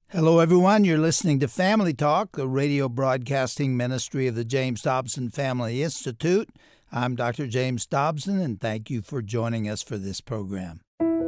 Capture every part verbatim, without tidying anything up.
Hello, everyone. You're listening to Family Talk, the radio broadcasting ministry of the James Dobson Family Institute. I'm Doctor James Dobson, and thank you for joining us for this program.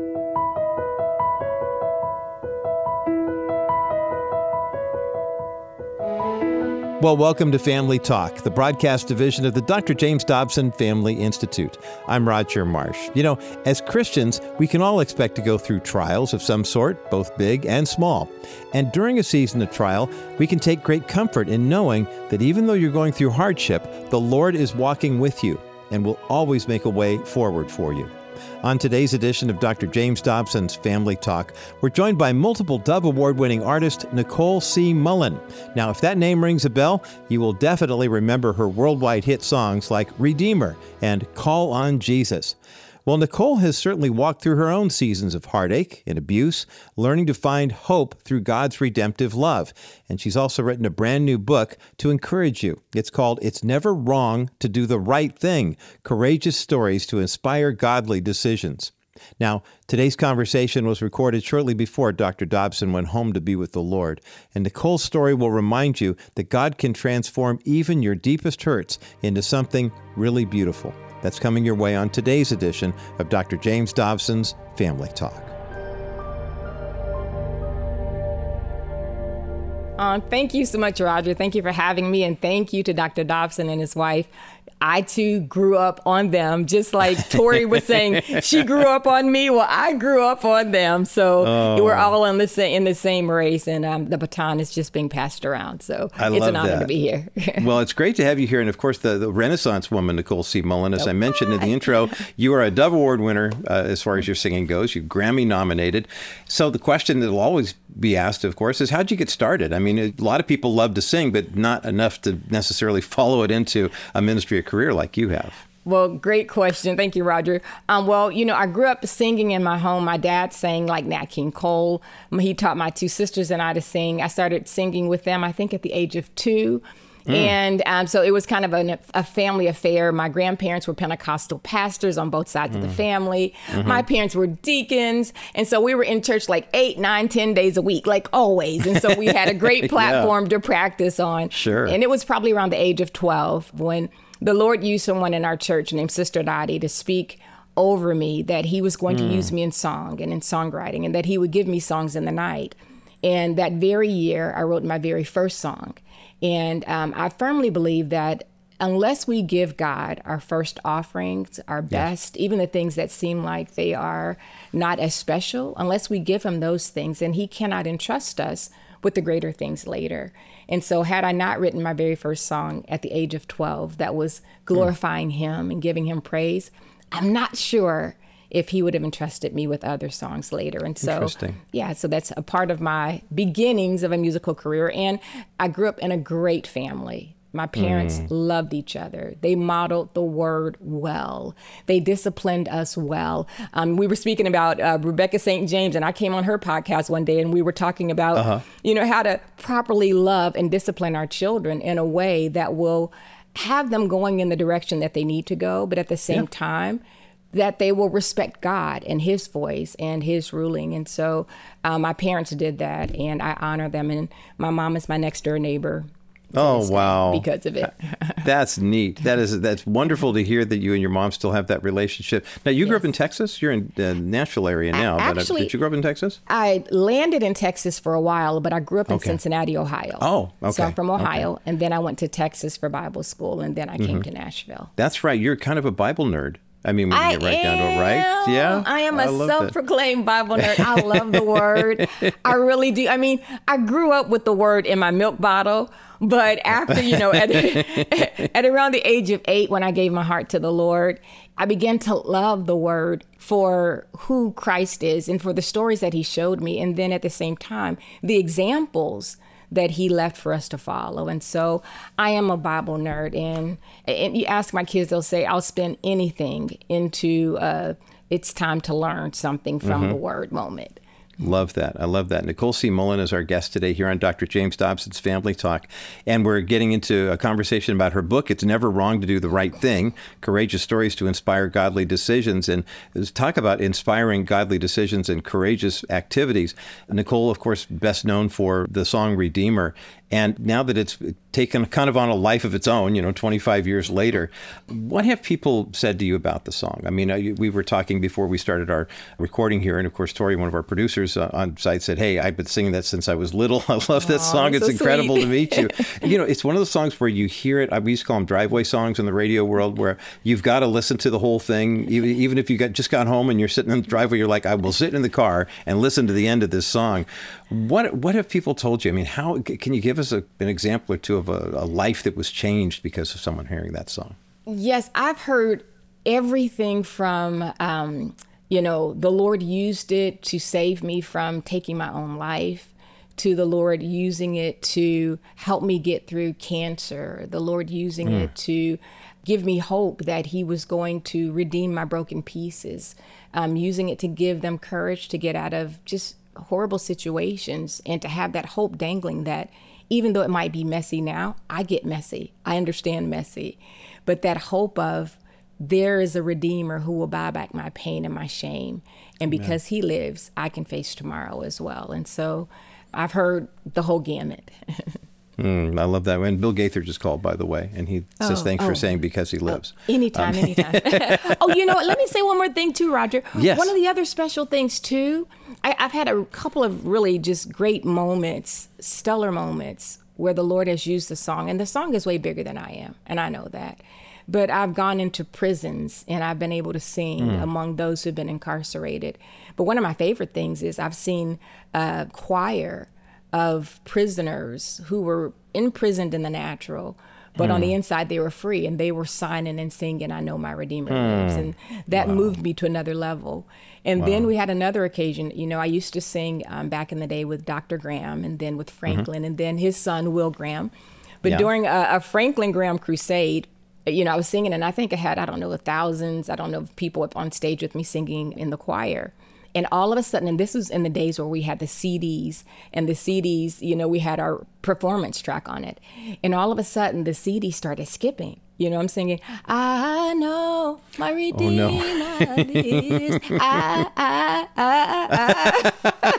Well, welcome to Family Talk, the broadcast division of the Doctor James Dobson Family Institute. I'm Roger Marsh. You know, as Christians, we can all expect to go through trials of some sort, both big and small. And during a season of trial, we can take great comfort in knowing that even though you're going through hardship, the Lord is walking with you and will always make a way forward for you. On today's edition of Doctor James Dobson's Family Talk, we're joined by multiple Dove Award-winning artist Nicole C. Mullen. Now, if that name rings a bell, you will definitely remember her worldwide hit songs like Redeemer and Call on Jesus. Well, Nicole has certainly walked through her own seasons of heartache and abuse, learning to find hope through God's redemptive love. And she's also written a brand new book to encourage you. It's called It's Never Wrong to Do the Right Thing, Courageous Stories to Inspire Godly Decisions. Now, today's conversation was recorded shortly before Doctor Dobson went home to be with the Lord. And Nicole's story will remind you that God can transform even your deepest hurts into something really beautiful. That's coming your way on today's edition of Doctor James Dobson's Family Talk. Um, thank you so much, Roger. Thank you for having me, and thank you to Doctor Dobson and his wife. I, too, grew up on them, just like Tori was saying. She grew up on me. Well, I grew up on them. So oh. we're all in the, sa- in the same race, and um, the baton is just being passed around. So I it's love an honor that. to be here. Well, it's great to have you here. And, of course, the, the Renaissance woman, Nicole C. Mullen, as oh, I mentioned in the intro, you are a Dove Award winner uh, as far as your singing goes. You're Grammy nominated. So the question that will always be asked, of course, is how'd you get started? I mean, a lot of people love to sing, but not enough to necessarily follow it into a ministry, a career like you have. Well, great question. Thank you, Roger. Um, well, you know, I grew up singing in my home. My dad sang like Nat King Cole. He taught my two sisters and I to sing. I started singing with them, I think, at the age of two. Mm. And um, so it was kind of an, a family affair. My grandparents were Pentecostal pastors on both sides mm. of the family. Mm-hmm. My parents were deacons. And so we were in church like eight, nine, ten days a week, like always. And so we had a great platform yeah. to practice on. Sure. And it was probably around the age of twelve when the Lord used someone in our church named Sister Dottie to speak over me that he was going mm. to use me in song and in songwriting, and that he would give me songs in the night. And that very year, I wrote my very first song. And um, I firmly believe that unless we give God our first offerings, our best, yes. even the things that seem like they are not as special, unless we give him those things, then he cannot entrust us with the greater things later. And so had I not written my very first song at the age of twelve that was glorifying mm. him and giving him praise, I'm not sure if he would have entrusted me with other songs later. And so, yeah, so that's a part of my beginnings of a musical career. And I grew up in a great family. My parents mm. loved each other. They modeled the word well. They disciplined us well. Um, we were speaking about uh, Rebecca Saint James, and I came on her podcast one day, and we were talking about, uh-huh. you know, how to properly love and discipline our children in a way that will have them going in the direction that they need to go, but at the same yeah. time, that they will respect God and his voice and his ruling. And so uh, my parents did that, and I honor them. And my mom is my next door neighbor. Oh, wow. Because of it. That's neat. That is, that's wonderful to hear that you and your mom still have that relationship. Now, you yes. grew up in Texas? You're in the Nashville area now. I, actually, but uh, did you grow up in Texas? I landed in Texas for a while, but I grew up in okay. Cincinnati, Ohio. Oh, okay. So I'm from Ohio, okay. and then I went to Texas for Bible school, and then I came mm-hmm. to Nashville. That's right. You're kind of a Bible nerd. I mean, when you get right am, down to it, right? Yeah. I am a I self-proclaimed Bible nerd. I love the word. I really do. I mean, I grew up with the word in my milk bottle, but after, you know, at, at around the age of eight, when I gave my heart to the Lord, I began to love the word for who Christ is and for the stories that he showed me. And then at the same time, the examples that he left for us to follow. And so I am a Bible nerd. And, and you ask my kids, they'll say, I'll spend anything into uh, it's time to learn something from mm-hmm. the word moment. Love that. I love that. Nicole C. Mullen is our guest today here on Doctor James Dobson's Family Talk. And we're getting into a conversation about her book, It's Never Wrong to Do the Right Thing, Courageous Stories to Inspire Godly Decisions. And let's talk about inspiring godly decisions and courageous activities. Nicole, of course, best known for the song Redeemer. And now that it's taken kind of on a life of its own, you know, twenty-five years later, what have people said to you about the song? I mean, we were talking before we started our recording here, and of course, Tori, one of our producers uh, on site, said, "Hey, I've been singing that since I was little. I love that Aww, song. It's so incredible sweet. to meet you." You know, it's one of those songs where you hear it. We used to call them driveway songs in the radio world, where you've got to listen to the whole thing. Even, even if you got just got home and you're sitting in the driveway, you're like, "I will sit in the car and listen to the end of this song." What what have people told you? I mean, how can you give us a, an example or two of a, a life that was changed because of someone hearing that song? Yes, I've heard everything from, um, you know, the Lord used it to save me from taking my own life, to the Lord using it to help me get through cancer, the Lord using mm. it to give me hope that he was going to redeem my broken pieces, um, using it to give them courage to get out of just horrible situations and to have that hope dangling that even though it might be messy now, I get messy. I understand messy. But that hope of there is a Redeemer who will buy back my pain and my shame. And because Amen. He lives, I can face tomorrow as well. And so I've heard the whole gamut. Mm, I love that. And Bill Gaither just called, by the way, and he oh, says thanks oh. for saying because he lives. Oh, anytime, um, anytime. Oh, you know what? Let me say one more thing too, Roger. Yes. One of the other special things too, I, I've had a couple of really just great moments, stellar moments, where the Lord has used the song. And the song is way bigger than I am, and I know that. But I've gone into prisons and I've been able to sing mm. among those who've been incarcerated. But one of my favorite things is I've seen a choir of prisoners who were imprisoned in the natural, but mm. on the inside they were free, and they were signing and singing, "I know my Redeemer mm. lives." And that wow. moved me to another level. And wow. then we had another occasion. You know, I used to sing um, back in the day with Doctor Graham, and then with Franklin, mm-hmm. and then his son, Will Graham. But yeah. during a, a Franklin Graham crusade, you know, I was singing, and I think I had, I don't know, thousands, I don't know, people up on stage with me singing in the choir. And all of a sudden, and this was in the days where we had the C Ds, and the C Ds, you know, we had our performance track on it. And all of a sudden, the C D started skipping. You know, I'm singing, "I know my Redeemer oh, no. lives. I, I, I,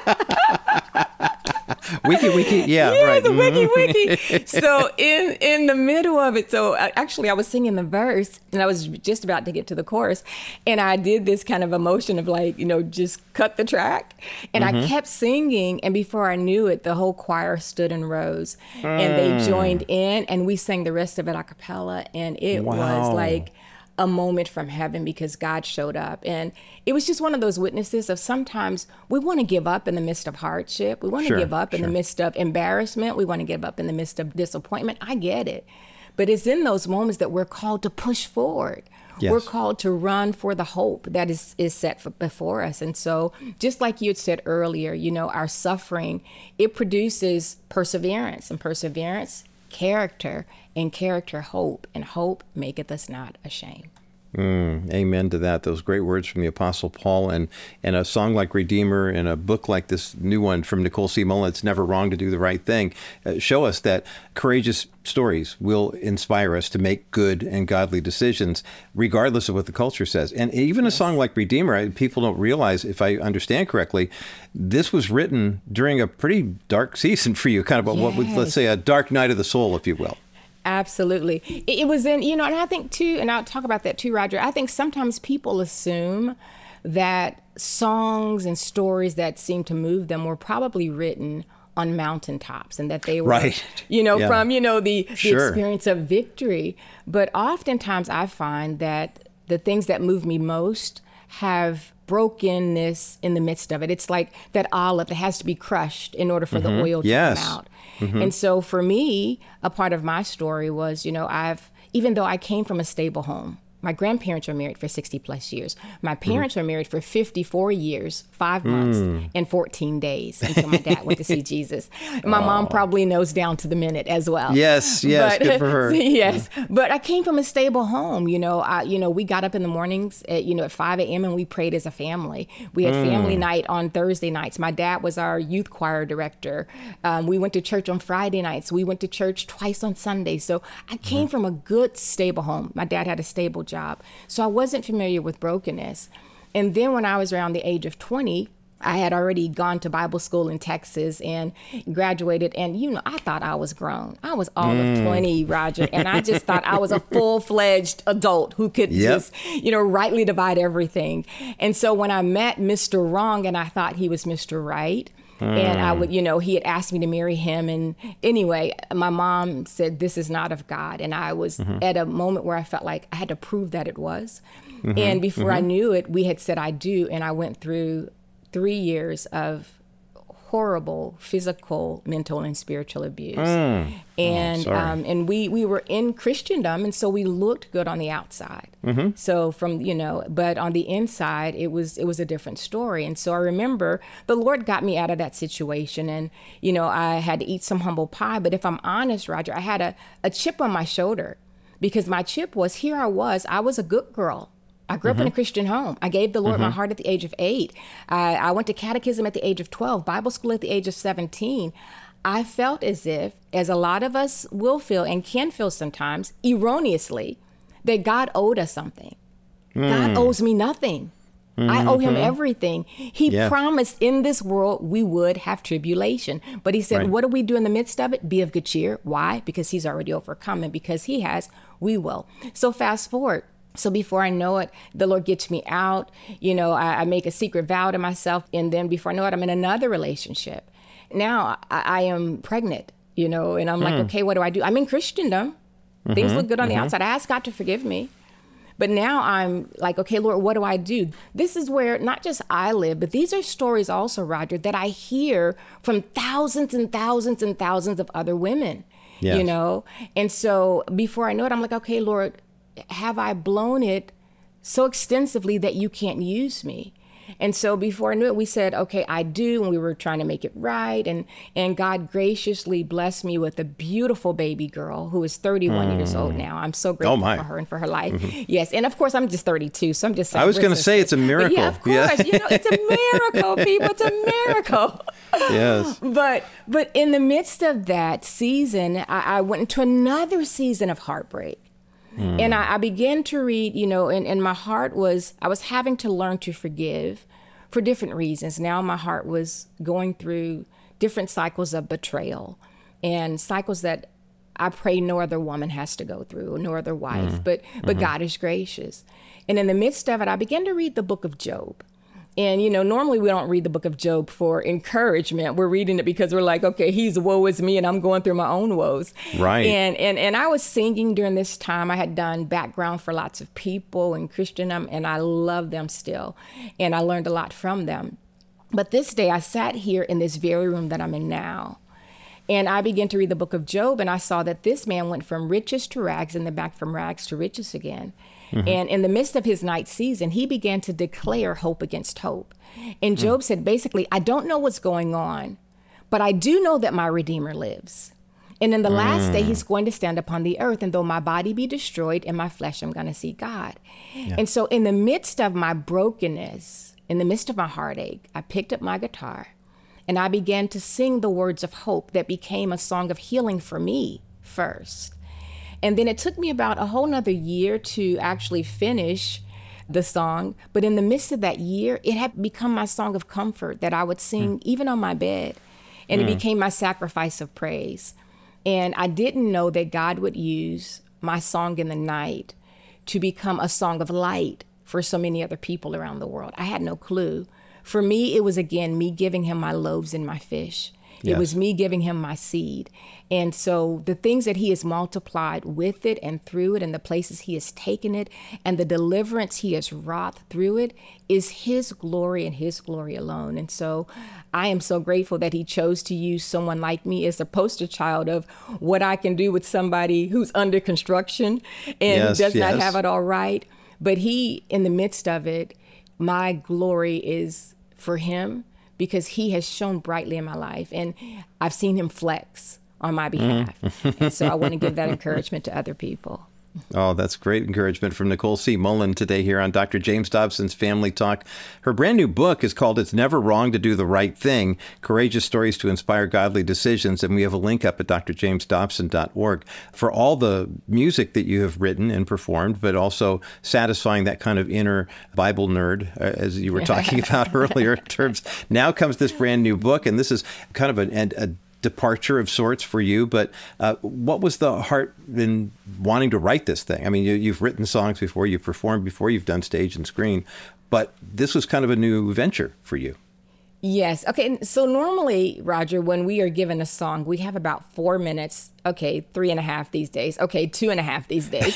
I." Wiki, wiki, yeah, yeah right. the wiki, wiki. So in in the middle of it, so I, actually I was singing the verse, and I was just about to get to the chorus, and I did this kind of emotion of like, you know, just cut the track, and mm-hmm. I kept singing, and before I knew it, the whole choir stood and rose, mm. and they joined in, and we sang the rest of it a cappella, and it wow. was like a moment from heaven because God showed up. And it was just one of those witnesses of sometimes we want to give up in the midst of hardship. We want to sure, give up sure. in the midst of embarrassment. We want to give up in the midst of disappointment. I get it. But it's in those moments that we're called to push forward. Yes. We're called to run for the hope that is, is set for, before us. And so just like you had said earlier, you know, our suffering, it produces perseverance, and perseverance, character, and character, hope, and hope maketh us not ashamed. Mm, amen to that. Those great words from the Apostle Paul, and, and a song like Redeemer and a book like this new one from Nicole C. Mullen, It's Never Wrong to Do the Right Thing, uh, show us that courageous stories will inspire us to make good and godly decisions, regardless of what the culture says. And even yes. a song like Redeemer, people don't realize, if I understand correctly, this was written during a pretty dark season for you, kind of a, yes. what would, let's say, a dark night of the soul, if you will. Absolutely. It was in, you know, and I think too, and I'll talk about that too, Roger, I think sometimes people assume that songs and stories that seem to move them were probably written on mountaintops, and that they were, right. you know, yeah. from, you know, the, the sure. experience of victory. But oftentimes I find that the things that move me most have brokenness in the midst of it. It's like that olive that has to be crushed in order for mm-hmm. the oil to yes. come out. Mm-hmm. And so for me, a part of my story was, you know, I've, even though I came from a stable home, My grandparents were married for sixty plus years. My parents mm-hmm. were married for fifty-four years, five months, mm. and fourteen days until my dad went to see Jesus. And my oh. mom probably knows down to the minute as well. Yes, yes, but, good for her. Yes, yeah. But I came from a stable home. You know, I, you know, we got up in the mornings, at, you know, at five a.m. and we prayed as a family. We had mm. family night on Thursday nights. My dad was our youth choir director. Um, we went to church on Friday nights. We went to church twice on Sunday. So I came mm. from a good, stable home. My dad had a stable job. So I wasn't familiar with brokenness. And then when I was around the age of twenty, I had already gone to Bible school in Texas and graduated. And, you know, I thought I was grown. I was all mm. of twenty, Roger. And I just thought I was a full-fledged adult who could yep. just, you know, rightly divide everything. And so when I met Mister Wrong and I thought he was Mister Right, Mm. and I would, you know, he had asked me to marry him. And anyway, my mom said, this is not of God. And I was mm-hmm. at a moment where I felt like I had to prove that it was. Mm-hmm. And before mm-hmm. I knew it, we had said, I do. And I went through three years of horrible physical, mental, and spiritual abuse. Mm. And oh, um, and we, we were in Christendom, and so we looked good on the outside. Mm-hmm. So from, you know, but on the inside, it was it was a different story. And so I remember the Lord got me out of that situation, and, you know, I had to eat some humble pie. But if I'm honest, Roger, I had a, a chip on my shoulder, because my chip was, here I was, I was a good girl. I grew mm-hmm. up in a Christian home. I gave the Lord mm-hmm. my heart at the age of eight. I, I went to catechism at the age of twelve, Bible school at the age of seventeen. I felt as if, as a lot of us will feel and can feel sometimes, erroneously, that God owed us something. Mm. God owes me nothing. Mm-hmm. I owe him everything. He yeah. promised in this world we would have tribulation. But he said, right. what do we do in the midst of it? Be of good cheer. Why? Because he's already overcome. And because he has, we will. So fast forward. So before I know it, the Lord gets me out. You know, I, I make a secret vow to myself. And then before I know it, I'm in another relationship. Now I, I am pregnant, you know, and I'm mm. like, okay, what do I do? I'm in Christendom. Mm-hmm, Things look good on mm-hmm. the outside. I asked God to forgive me. But now I'm like, okay, Lord, what do I do? This is where not just I live, but these are stories also, Roger, that I hear from thousands and thousands and thousands of other women, yes. you know? And so before I know it, I'm like, okay, Lord, have I blown it so extensively that you can't use me? And so before I knew it, we said, okay, I do. And we were trying to make it right. And and God graciously blessed me with a beautiful baby girl who is thirty-one mm. years old now. I'm so grateful oh for her and for her life. Mm-hmm. Yes. And of course, I'm just thirty-two. So I'm just saying. I was going to say it's a miracle. But yeah, of course. Yeah. You know, it's a miracle, people. It's a miracle. Yes. But but in the midst of that season, I, I went into another season of heartbreak. Mm. And I, I began to read, you know, and, and my heart was, I was having to learn to forgive for different reasons. Now my heart was going through different cycles of betrayal and cycles that I pray no other woman has to go through, no other wife, mm. but but mm-hmm. God is gracious. And in the midst of it, I began to read the book of Job. And, you know, normally we don't read the book of Job for encouragement. We're reading it because we're like, okay, he's woe is me and I'm going through my own woes. Right. And and and I was singing during this time. I had done background for lots of people in Christendom, and I love them still. And I learned a lot from them. But this day I sat here in this very room that I'm in now. And I began to read the book of Job, and I saw that this man went from riches to rags and then back from rags to riches again. Mm-hmm. And in the midst of his night season, he began to declare hope against hope. And Job mm. said, basically, I don't know what's going on, but I do know that my Redeemer lives. And in the mm. last day, he's going to stand upon the earth. And though my body be destroyed, in my flesh, I'm going to see God. Yeah. And so in the midst of my brokenness, in the midst of my heartache, I picked up my guitar and I began to sing the words of hope that became a song of healing for me first. And then it took me about a whole nother year to actually finish the song. But in the midst of that year, it had become my song of comfort that I would sing mm. even on my bed. And mm. it became my sacrifice of praise. And I didn't know that God would use my song in the night to become a song of light for so many other people around the world. I had no clue. For me, it was, again, me giving him my loaves and my fish. It Yes. was me giving him my seed. And so the things that he has multiplied with it and through it, and the places he has taken it, and the deliverance he has wrought through it, is his glory and his glory alone. And so I am so grateful that he chose to use someone like me as a poster child of what I can do with somebody who's under construction and Yes, does not yes. have it all right. But he, in the midst of it, my glory is for him because he has shone brightly in my life. And I've seen him flex on my behalf. And so I want to give that encouragement to other people. Oh, that's great encouragement from Nicole C. Mullen today here on Doctor James Dobson's Family Talk. Her brand new book is called It's Never Wrong to Do the Right Thing, Courageous Stories to Inspire Godly Decisions. And we have a link up at d r james dobson dot org for all the music that you have written and performed, but also satisfying that kind of inner Bible nerd, uh, as you were talking about earlier in terms. Now comes this brand new book, and this is kind of a, a departure of sorts for you, but uh, what was the heart in wanting to write this thing? I mean, you, you've written songs before, you've performed before, you've done stage and screen, but this was kind of a new venture for you. Yes. Okay. So normally, Roger, when we are given a song, we have about four minutes. Okay, three and a half these days. Okay, two and a half these days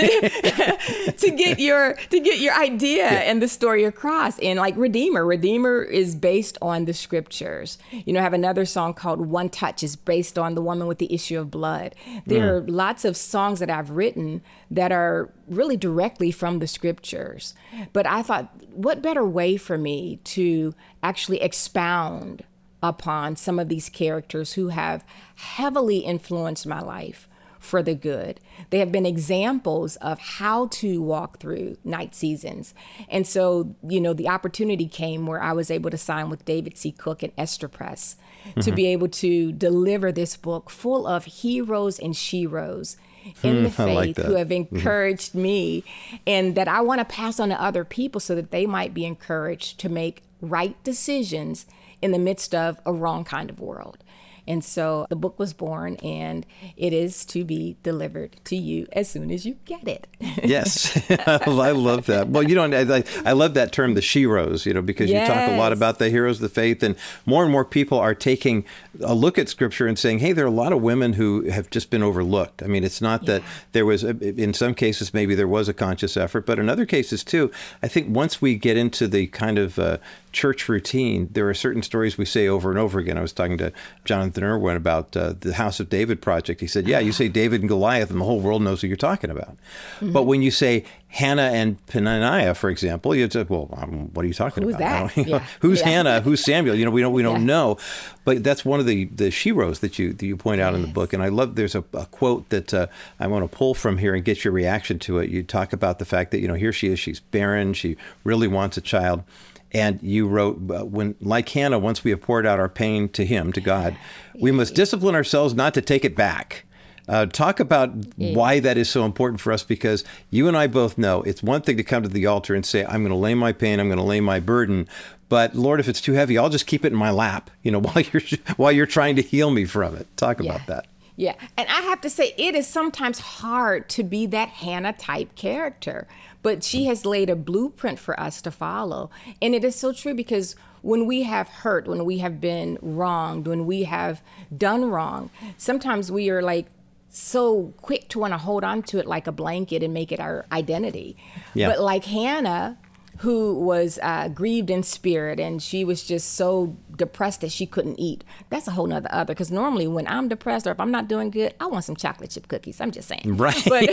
to, to get your to get your idea yeah. and the story across. And like Redeemer, Redeemer is based on the scriptures. You know, I have another song called One Touch is based on the woman with the issue of blood. There mm. are lots of songs that I've written that are really directly from the scriptures. But I thought, what better way for me to actually expound upon some of these characters who have heavily influenced my life for the good. They have been examples of how to walk through night seasons. And so, you know, the opportunity came where I was able to sign with David C. Cook and Esther Press mm-hmm. to be able to deliver this book full of heroes and sheroes in the faith like who have encouraged mm-hmm. me, and that I want to pass on to other people so that they might be encouraged to make right decisions in the midst of a wrong kind of world. And so the book was born, and it is to be delivered to you as soon as you get it. Yes, I love that. Well, you know, I, I love that term, the sheroes, you know, because yes. you talk a lot about the heroes of the faith, and more and more people are taking a look at Scripture and saying, hey, there are a lot of women who have just been overlooked. I mean, it's not yeah. that there was, a, in some cases, maybe there was a conscious effort, but in other cases, too, I think once we get into the kind of uh, church routine, there are certain stories we say over and over again. I was talking to Jonathan Irwin about uh, the House of David project. He said, yeah, you say David and Goliath and the whole world knows who you're talking about. Mm-hmm. But when you say Hannah and Peninnah, for example, you'd say, well, um, what are you talking Who's about? That? Yeah. Who's yeah. Hannah? Who's Samuel? You know, we don't we don't yeah. know. But that's one of the, the sheroes that you that you point out yes. in the book. And I love, there's a, a quote that uh, I want to pull from here and get your reaction to it. You talk about the fact that, you know, here she is, she's barren, she really wants a child. And you wrote, uh, when, like Hannah, once we have poured out our pain to him, to God, we must discipline ourselves not to take it back. Uh, talk about yeah. why that is so important for us, because you and I both know it's one thing to come to the altar and say, I'm going to lay my pain, I'm going to lay my burden. But Lord, if it's too heavy, I'll just keep it in my lap, you know, while you're while you're trying to heal me from it. Talk yeah. about that. Yeah. And I have to say, it is sometimes hard to be that Hannah type character, but she has laid a blueprint for us to follow. And it is so true, because when we have hurt, when we have been wronged, when we have done wrong, sometimes we are like so quick to want to hold on to it like a blanket and make it our identity. Yeah. But like Hannah, who was uh, grieved in spirit, and she was just so depressed that she couldn't eat. That's a whole nother other, because normally when I'm depressed or if I'm not doing good, I want some chocolate chip cookies. I'm just saying. Right. But,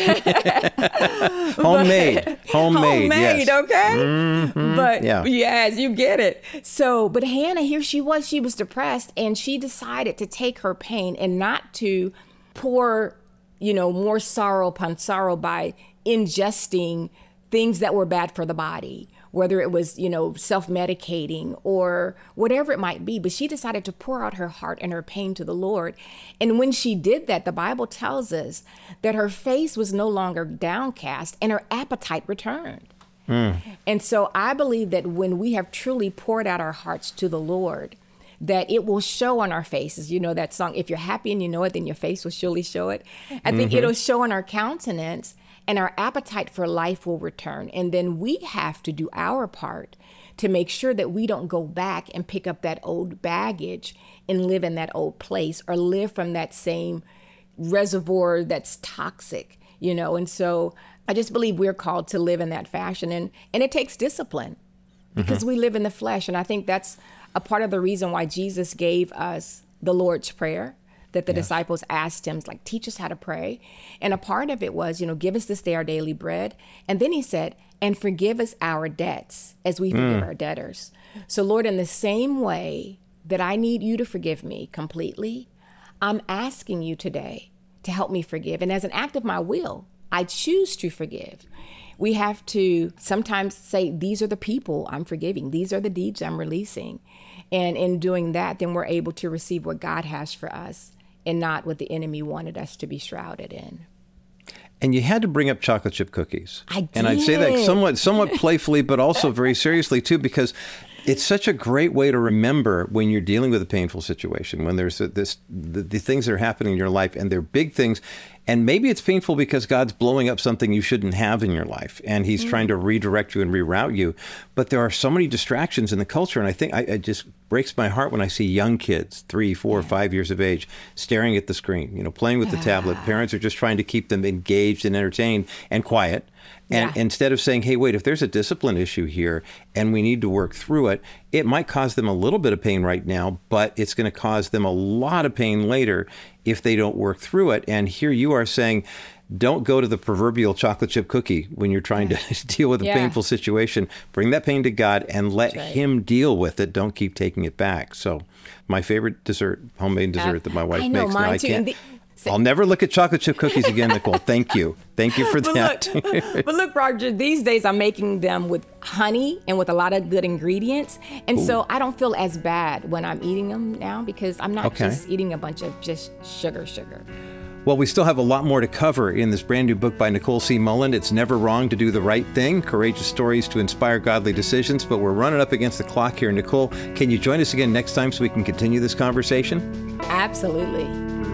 homemade. But, homemade. Homemade, yes. okay? Mm-hmm. But yeah. yes, you get it. So, but Hannah, here she was, she was depressed, and she decided to take her pain and not to pour, you know, more sorrow upon sorrow by ingesting things that were bad for the body, whether it was, you know, self-medicating or whatever it might be. But she decided to pour out her heart and her pain to the Lord. And when she did that, the Bible tells us that her face was no longer downcast and her appetite returned. Mm. And so I believe that when we have truly poured out our hearts to the Lord, that it will show on our faces. You know that song, if you're happy and you know it, then your face will surely show it. I think mm-hmm. it'll show on our countenance, and our appetite for life will return. And then we have to do our part to make sure that we don't go back and pick up that old baggage and live in that old place or live from that same reservoir that's toxic, you know. And so I just believe we're called to live in that fashion. And, and it takes discipline because mm-hmm. we live in the flesh. And I think that's a part of the reason why Jesus gave us the Lord's Prayer, that the yes. disciples asked him, like, teach us how to pray. And a part of it was, you know, give us this day our daily bread. And then he said, and forgive us our debts as we forgive mm. our debtors. So Lord, in the same way that I need you to forgive me completely, I'm asking you today to help me forgive. And as an act of my will, I choose to forgive. We have to sometimes say, these are the people I'm forgiving. These are the deeds I'm releasing. And in doing that, then we're able to receive what God has for us and not what the enemy wanted us to be shrouded in. And you had to bring up chocolate chip cookies. I did. And I'd say that somewhat somewhat playfully, but also very seriously, too, because it's such a great way to remember when you're dealing with a painful situation, when there's a, this the, the things that are happening in your life, and they're big things. And maybe it's painful because God's blowing up something you shouldn't have in your life, and he's mm. trying to redirect you and reroute you. But there are so many distractions in the culture, and I think I, it just breaks my heart when I see young kids, three, four, yeah. five years of age, staring at the screen, you know, playing with the tablet. Parents are just trying to keep them engaged and entertained and quiet. And yeah. instead of saying, hey, wait, if there's a discipline issue here and we need to work through it, it might cause them a little bit of pain right now, but it's going to cause them a lot of pain later if they don't work through it. And here you are saying, don't go to the proverbial chocolate chip cookie when you're trying yeah. to deal with a yeah. painful situation. Bring that pain to God and let right. him deal with it. Don't keep taking it back. So my favorite dessert, homemade dessert uh, that my wife I know, makes. Mine now I too. can't. The- I'll never look at chocolate chip cookies again, Nicole. Thank you. Thank you for but that. Look, but look, Roger, these days I'm making them with honey and with a lot of good ingredients. And Ooh. so I don't feel as bad when I'm eating them now because I'm not okay. just eating a bunch of just sugar, sugar. Well, we still have a lot more to cover in this brand new book by Nicole C. Mullen. It's Never Wrong to Do the Right Thing, Courageous Stories to Inspire Godly Decisions. But we're running up against the clock here. Nicole, can you join us again next time so we can continue this conversation? Absolutely.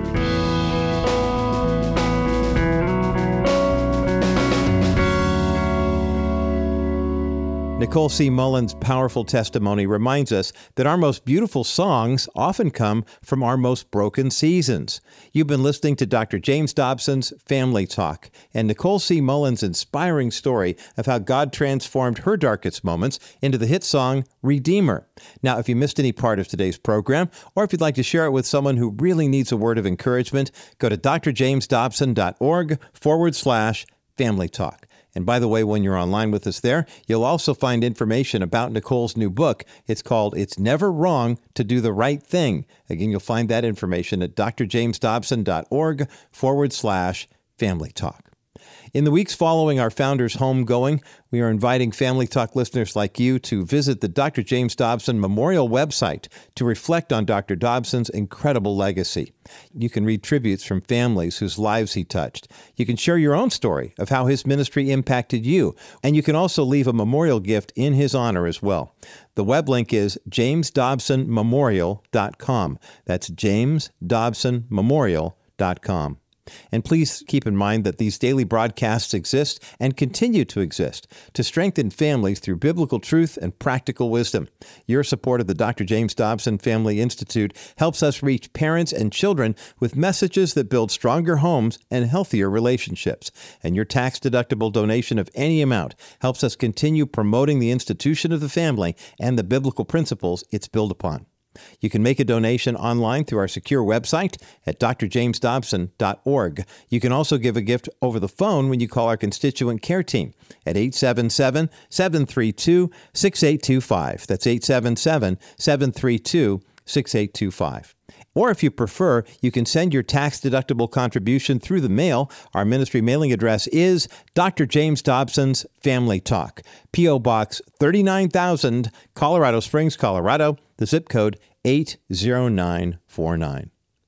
Nicole C. Mullen's powerful testimony reminds us that our most beautiful songs often come from our most broken seasons. You've been listening to Doctor James Dobson's Family Talk and Nicole C. Mullen's inspiring story of how God transformed her darkest moments into the hit song Redeemer. Now, if you missed any part of today's program, or if you'd like to share it with someone who really needs a word of encouragement, go to drjamesdobson.org forward slash family talk. And by the way, when you're online with us there, you'll also find information about Nicole's new book. It's called It's Never Wrong to Do the Right Thing. Again, you'll find that information at drjamesdobson.org forward slash family talk. In the weeks following our founder's homegoing, we are inviting Family Talk listeners like you to visit the Doctor James Dobson Memorial website to reflect on Doctor Dobson's incredible legacy. You can read tributes from families whose lives he touched. You can share your own story of how his ministry impacted you, and you can also leave a memorial gift in his honor as well. The web link is james dobson memorial dot com. That's james dobson memorial dot com. And please keep in mind that these daily broadcasts exist and continue to exist to strengthen families through biblical truth and practical wisdom. Your support of the Doctor James Dobson Family Institute helps us reach parents and children with messages that build stronger homes and healthier relationships. And your tax-deductible donation of any amount helps us continue promoting the institution of the family and the biblical principles it's built upon. You can make a donation online through our secure website at d r james dobson dot org. You can also give a gift over the phone when you call our constituent care team at eight seven seven, seven three two, six eight two five. That's eight seven seven, seven three two, six eight two five. Or if you prefer, you can send your tax-deductible contribution through the mail. Our ministry mailing address is Doctor James Dobson's Family Talk, P O. Box thirty-nine thousand, Colorado Springs, Colorado, the zip code eight zero nine four nine.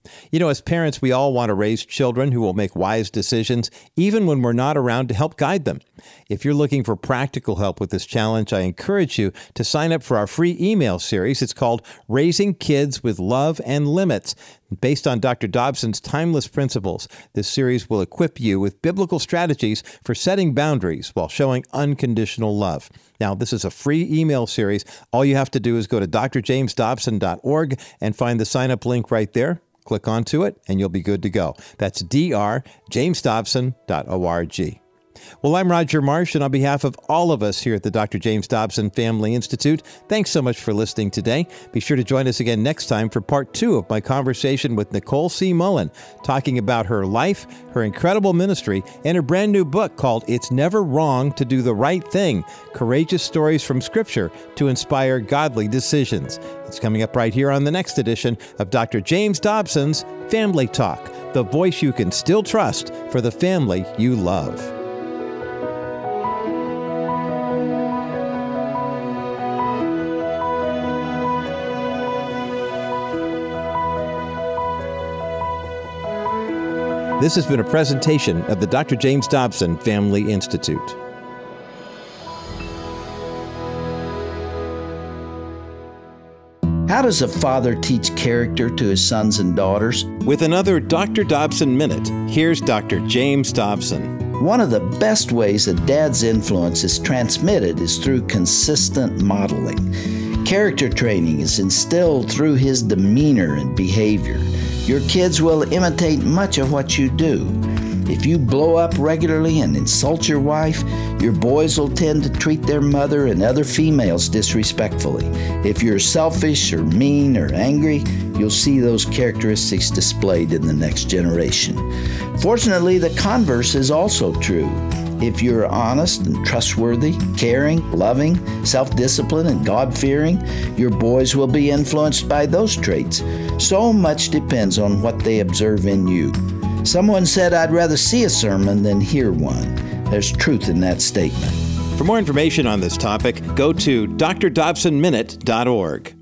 You know, as parents, we all want to raise children who will make wise decisions, even when we're not around to help guide them. If you're looking for practical help with this challenge, I encourage you to sign up for our free email series. It's called Raising Kids with Love and Limits. Based on Doctor Dobson's timeless principles, this series will equip you with biblical strategies for setting boundaries while showing unconditional love. Now, this is a free email series. All you have to do is go to d r james dobson dot org and find the sign-up link right there. Click onto it, and you'll be good to go. That's d r james dobson dot org. Well, I'm Roger Marsh, and on behalf of all of us here at the Doctor James Dobson Family Institute, thanks so much for listening today. Be sure to join us again next time for part two of my conversation with Nicole C. Mullen, talking about her life, her incredible ministry, and her brand new book called It's Never Wrong to Do the Right Thing, Courageous Stories from Scripture to Inspire Godly Decisions. It's coming up right here on the next edition of Doctor James Dobson's Family Talk, the voice you can still trust for the family you love. This has been a presentation of the Doctor James Dobson Family Institute. How does a father teach character to his sons and daughters? With another Doctor Dobson Minute, here's Doctor James Dobson. One of the best ways a dad's influence is transmitted is through consistent modeling. Character training is instilled through his demeanor and behavior. Your kids will imitate much of what you do. If you blow up regularly and insult your wife, your boys will tend to treat their mother and other females disrespectfully. If you're selfish or mean or angry, you'll see those characteristics displayed in the next generation. Fortunately, the converse is also true. If you're honest and trustworthy, caring, loving, self-disciplined, and God-fearing, your boys will be influenced by those traits. So much depends on what they observe in you. Someone said, "I'd rather see a sermon than hear one." There's truth in that statement. For more information on this topic, go to d r dobson minute dot org.